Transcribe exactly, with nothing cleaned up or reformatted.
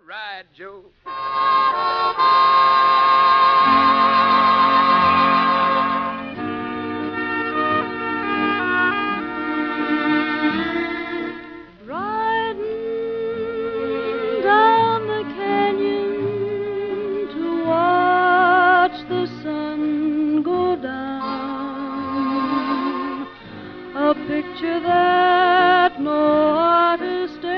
ride, Joe. Riding down the canyon to watch the sun go down, a picture that no artist